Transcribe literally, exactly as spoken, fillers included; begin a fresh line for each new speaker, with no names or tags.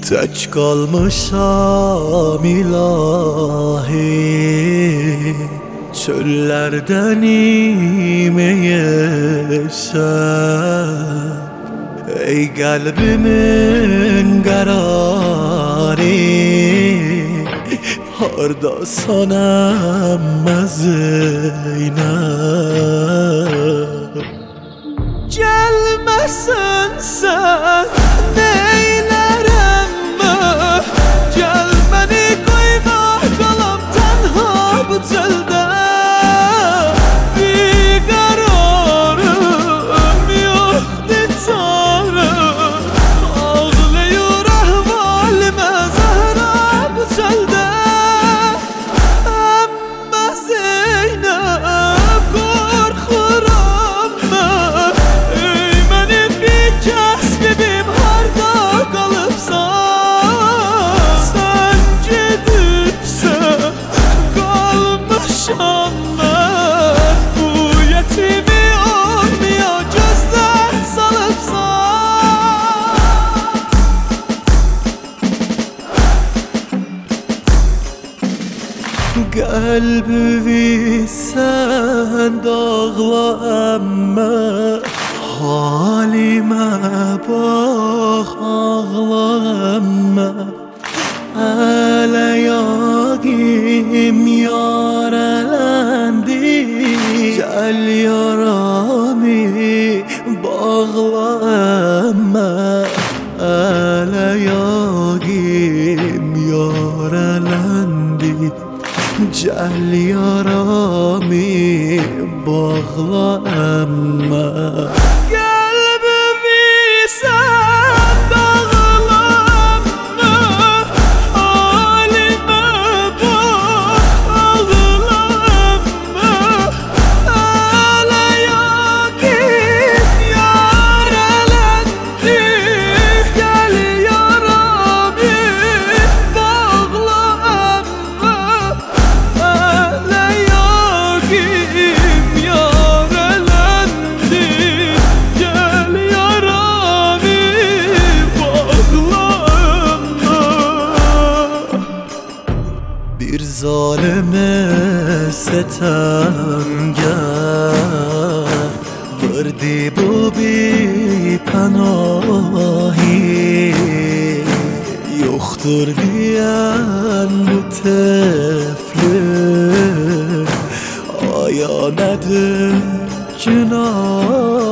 Tək qalmışam ilahi, çöllərdən iməyəşəm. Ey qəlbimin qərarı, hardasan əmmə Zeynəb? Gəlməsən sən neylərəm mən? Gəl məni qoyma qalam tənha bu çöldə. Biqərarım yoxdur çarəm, ağlayır əhvalimə Zəhra bu çöldə. Əmmə Zeynəb qorxuram mən, ey mənim bikəs bibim harda qalıbsan? Sən gedirsən qalmışam mən, bu yetimi olmaya gözlər salıbsan. Qəlbimi sən dağla əmmə, halimə bax ağla əmmə. Hələ yaqim yarələndi, gəl yaramı bağla əmmə. Hələ yaqim yarələndi, gəl yaramı bağla əmmə. Qəlbimi sən dağla əmmə, halimə bax ağla əmmə. Hələ yaqim yarələndi, gəl yaramı bağla əmmə. Hələ yaqim yarələndi, gəl yaramı bağla əmmə. Bir zalimə setəmgər verdi bu bipənahi, yoxdur deyən bu tefli, aya nədir günah?